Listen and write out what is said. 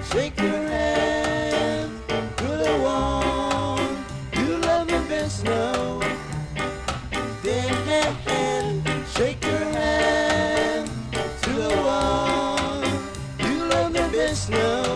Shake your hand to the one you love the best now. Then shake your hand to the one you love the best now.